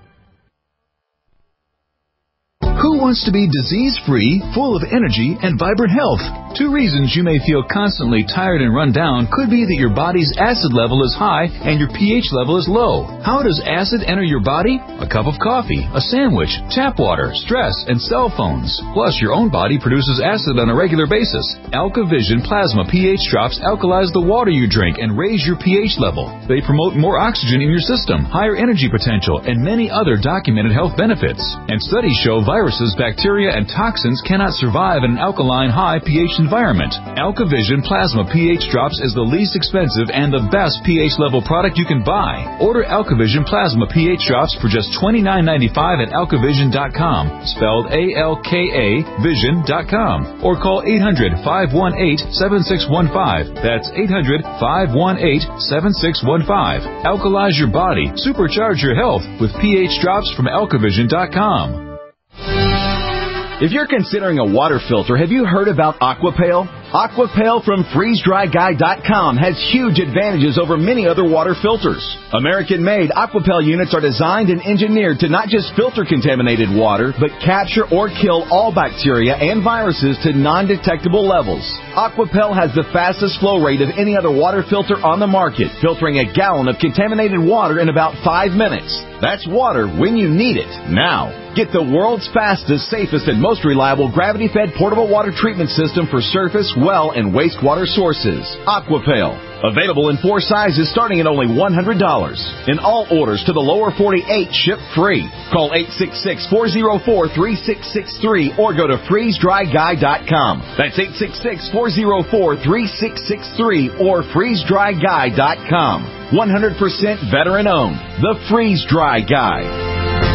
Who wants to be disease-free, full of energy, and vibrant health? Two reasons you may feel constantly tired and run down could be that your body's acid level is high and your pH level is low. How does acid enter your body? A cup of coffee, a sandwich, tap water, stress, and cell phones. Plus, your own body produces acid on a regular basis. AlkaVision Plasma pH drops alkalize the water you drink and raise your pH level. They promote more oxygen in your system, higher energy potential, and many other documented health benefits. And studies show viruses, bacteria, and toxins cannot survive in an alkaline high pH environment. AlkaVision Plasma pH Drops is the least expensive and the best pH level product you can buy. Order AlkaVision Plasma pH Drops for just twenty-nine ninety-five at alkavision dot com, spelled A L K A vision dot com, or call eight hundred, five one eight, seven six one five. That's eight hundred, five one eight, seven six one five. Alkalize your body, supercharge your health with pH Drops from alkavision dot com.
If you're considering a water filter, have you heard about Aquapale? Aquapale from freeze dry guy dot com has huge advantages over many other water filters. American-made Aquapale units are designed and engineered to not just filter contaminated water, but capture or kill all bacteria and viruses to non-detectable levels. Aquapale has the fastest flow rate of any other water filter on the market, filtering a gallon of contaminated water in about five minutes. That's water when you need it, now. Get the world's fastest, safest, and most reliable gravity-fed portable water treatment system for surface, well and wastewater sources. Aquapail. Available in four sizes starting at only one hundred dollars. And all orders to the lower forty-eight ship free. Call eight six six, four oh four, three six six three or go to freeze dry guy dot com. That's eight six six, four oh four, three six six three or freeze dry guy dot com. one hundred percent veteran owned. The Freeze Dry Guy.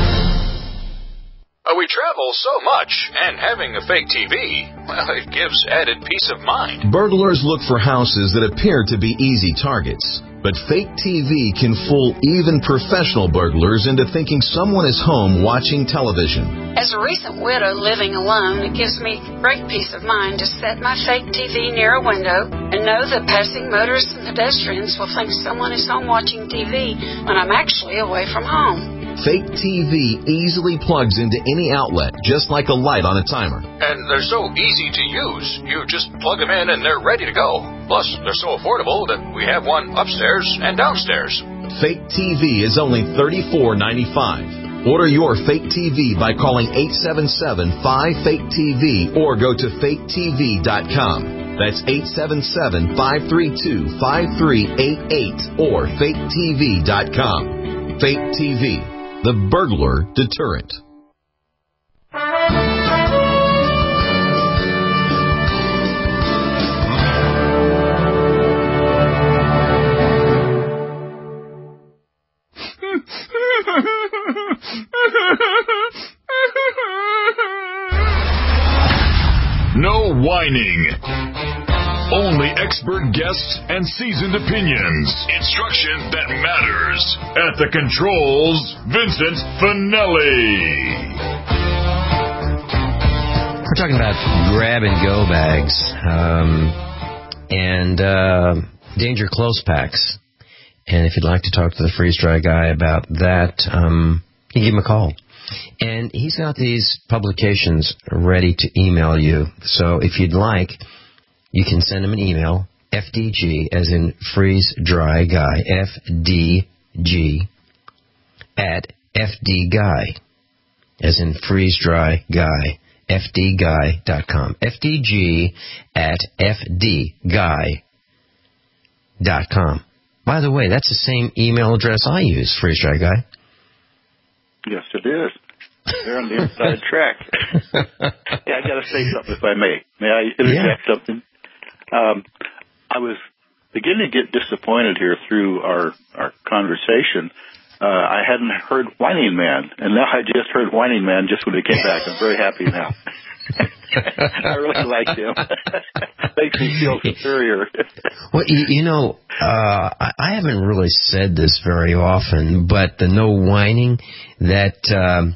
Uh, we travel so much, and having a fake T V, well, it gives added peace of mind.
Burglars look for houses that appear to be easy targets. But fake T V can fool even professional burglars into thinking someone is home watching television.
As a recent widow living alone, it gives me great peace of mind to set my fake T V near a window and know that passing motorists and pedestrians will think someone is home watching T V when I'm actually away from home.
Fake T V easily plugs into any outlet, just like a light on a timer.
And they're so easy to use. You just plug them in and they're ready to go. Plus, they're so affordable that we have one upstairs and downstairs.
Fake T V is only thirty-four ninety-five. Order your fake T V by calling eight seven seven, five, fake T V or go to fake T V dot com. That's eight seven seven, five three two, five three eight eight or fake T V dot com. Fake T V, the burglar deterrent.
No whining. Only expert guests and seasoned opinions. Instruction that matters. At the controls, Vincent Finelli.
We're talking about grab-and-go bags um, and uh, danger close packs. And if you'd like to talk to the Freeze Dry Guy about that, um, you can give him a call. And he's got these publications ready to email you. So if you'd like, you can send him an email, F D G, as in Freeze Dry Guy, F D G, at F D Guy, as in Freeze Dry Guy, F D Guy dot com. F D G at F D Guy dot com. By the way, that's the same email address I use, Freeze Dry Guy.
Yes, it is. They're on the inside track. Yeah, I got to say something, if I may. May I interject yeah. something? Um, I was beginning to get disappointed here through our, our conversation. Uh, I hadn't heard Whining Man, and now I just heard Whining Man just when he came back. I'm very happy now. I really like him. Makes me feel superior.
Well, you, you know, uh, I, I haven't really said this very often, but the no whining, that um,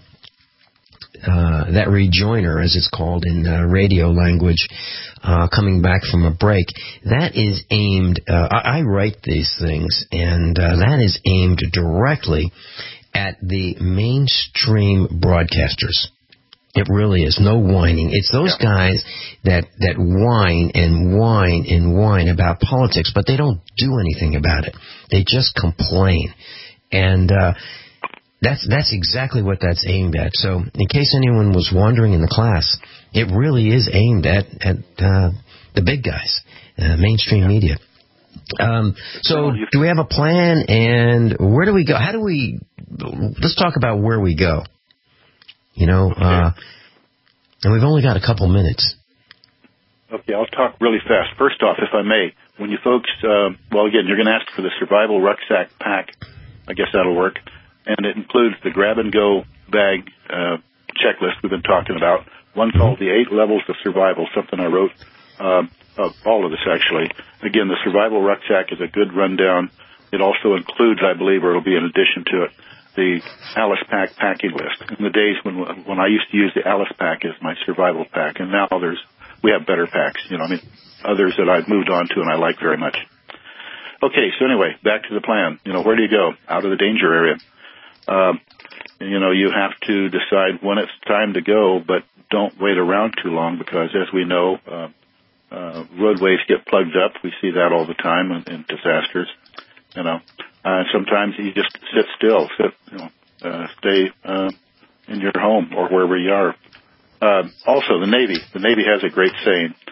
uh, that rejoiner, as it's called in uh, radio language, uh, coming back from a break, that is aimed, uh, I, I write these things, and uh, that is aimed directly at the mainstream broadcasters. It really is. No whining. It's those yeah. guys that, that whine and whine and whine about politics, but they don't do anything about it. They just complain. And uh, that's that's exactly what that's aimed at. So in case anyone was wondering in the class, it really is aimed at, at uh, the big guys, uh, mainstream yeah. media. Um, so do we have a plan, and where do we go? How do we – let's talk about where we go. You know, okay. uh, and we've only got a couple minutes.
Okay, I'll talk really fast. First off, if I may, when you folks, uh, well, again, you're going to ask for the Survival Rucksack Pack. I guess that'll work. And it includes the grab-and-go bag uh, checklist we've been talking about, one called The Eight Levels of Survival, something I wrote, uh, of all of this, actually. Again, the Survival Rucksack is a good rundown. It also includes, I believe, or it'll be in addition to it, the Alice Pack packing list. In the days when when I used to use the Alice Pack as my survival pack, and now there's we have better packs. You know, I mean, others that I've moved on to and I like very much. Okay, so anyway, back to the plan. You know, where do you go? Out of the danger area. Um, you know, you have to decide when it's time to go, but don't wait around too long because, as we know, uh, uh, roadways get plugged up. We see that all the time in, in disasters. You know. Uh, sometimes you just sit still, sit, you know, uh, stay uh, in your home or wherever you are. Uh, also, the Navy. The Navy has a great saying. It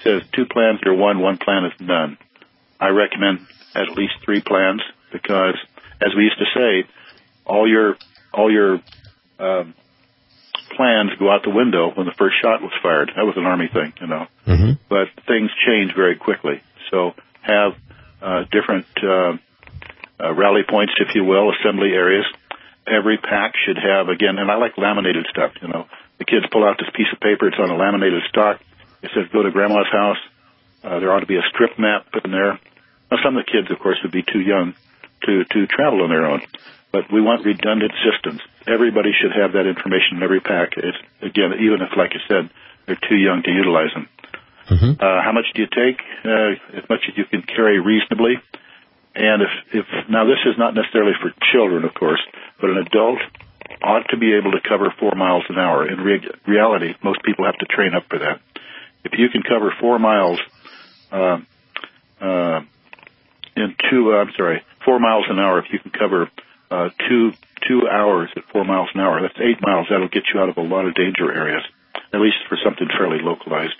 says two plans are one, one plan is none. I recommend at least three plans because, as we used to say, all your all your um, plans go out the window when the first shot was fired. That was an Army thing, you know.
Mm-hmm.
But things change very quickly. So have uh, different uh, uh, rally points, if you will, assembly areas. Every pack should have, again, and I like laminated stuff, you know. The kids pull out this piece of paper. It's on a laminated stock. It says, go to Grandma's house. Uh, there ought to be a strip map put in there. Now, some of the kids, of course, would be too young to, to travel on their own. But we want redundant systems. Everybody should have that information in every pack. It's, again, even if, like you said, they're too young to utilize them.
Mm-hmm.
Uh, how much do you take? Uh, as much as you can carry reasonably. And if, if now this is not necessarily for children, of course, but an adult ought to be able to cover four miles an hour. In re- reality, most people have to train up for that. If you can cover four miles uh, uh, in two, uh, I'm sorry, four miles an hour, if you can cover uh, two two hours at four miles an hour, that's eight miles. That'll get you out of a lot of danger areas, at least for something fairly localized.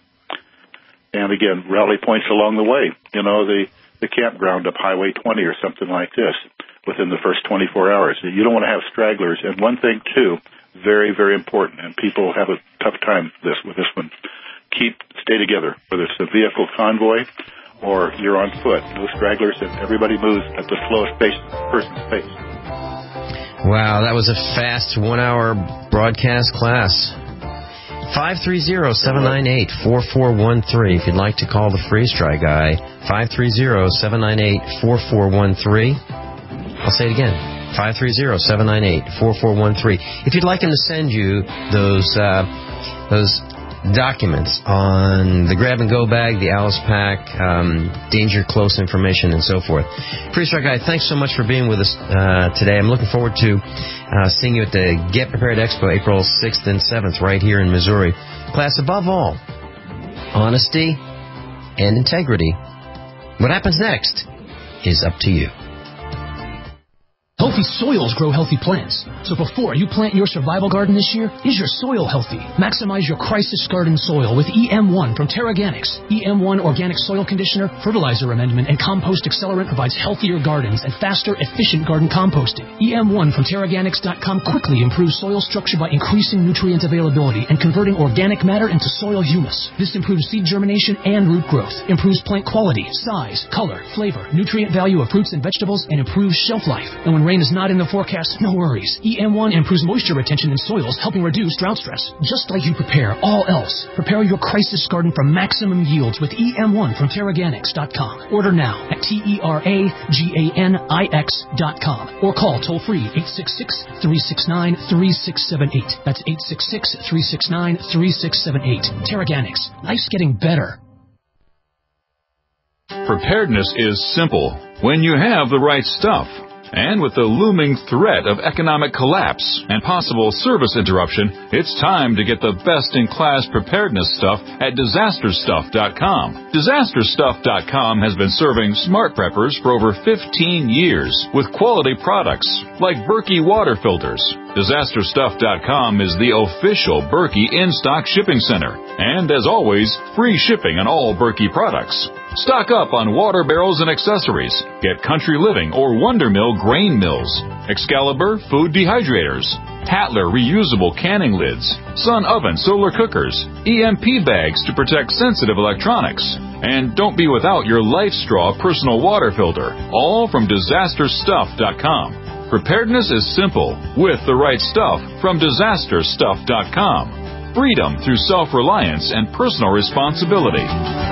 And again, rally points along the way. You know, the the campground up Highway twenty or something like this within the first twenty-four hours. You don't want to have stragglers. And one thing, too, very, very important, and people have a tough time this with this one, keep, stay together, whether it's a vehicle convoy or you're on foot. No stragglers, and everybody moves at the slowest pace, person's pace.
Wow, that was a fast one-hour broadcast class. five three zero, seven nine eight, four four one three. If you'd like to call the Freeze Dry Guy, five three zero, seven nine eight, four four one three. I'll say it again, five three zero, seven nine eight, four four one three. If you'd like him to send you those uh, those documents on the grab-and-go bag, the Alice Pack, um, danger close information, and so forth. Freeze Dry Guy, thanks so much for being with us uh, today. I'm looking forward to uh, seeing you at the Get Prepared Expo, April sixth and seventh, right here in Missouri. Class, above all, honesty and integrity. What happens next is up to you.
Healthy soils grow healthy plants. So before you plant your survival garden this year, is your soil healthy? Maximize your crisis garden soil with E M one from Terraganics. E M one Organic Soil Conditioner, Fertilizer Amendment, and Compost Accelerant provides healthier gardens and faster, efficient garden composting. E M one from Terraganics dot com quickly improves soil structure by increasing nutrient availability and converting organic matter into soil humus. This improves seed germination and root growth, improves plant quality, size, color, flavor, nutrient value of fruits and vegetables, and improves shelf life. And when rain is not in the forecast, no worries. E M one improves moisture retention in soils, helping reduce drought stress. Just like you prepare all else, prepare your crisis garden for maximum yields with E M one from Terraganics dot com. Order now at T E R A G A N I X dot com or call toll-free eight six six, three six nine, three six seven eight. That's eight six six, three six nine, three six seven eight. Terraganics. Life's getting better.
Preparedness is simple when you have the right stuff. And with the looming threat of economic collapse and possible service interruption, it's time to get the best-in-class preparedness stuff at disaster stuff dot com. disaster stuff dot com has been serving smart preppers for over fifteen years with quality products like Berkey water filters. disaster stuff dot com is the official Berkey in-stock shipping center. And as always, free shipping on all Berkey products. Stock up on water barrels and accessories. Get Country Living or Wonder Mill grain mills, Excalibur food dehydrators, Hatler reusable canning lids, Sun oven solar cookers, E M P bags to protect sensitive electronics. And don't be without your Life Straw personal water filter, all from disaster stuff dot com. Preparedness is simple with the right stuff from disaster stuff dot com. Freedom through self-reliance and personal responsibility.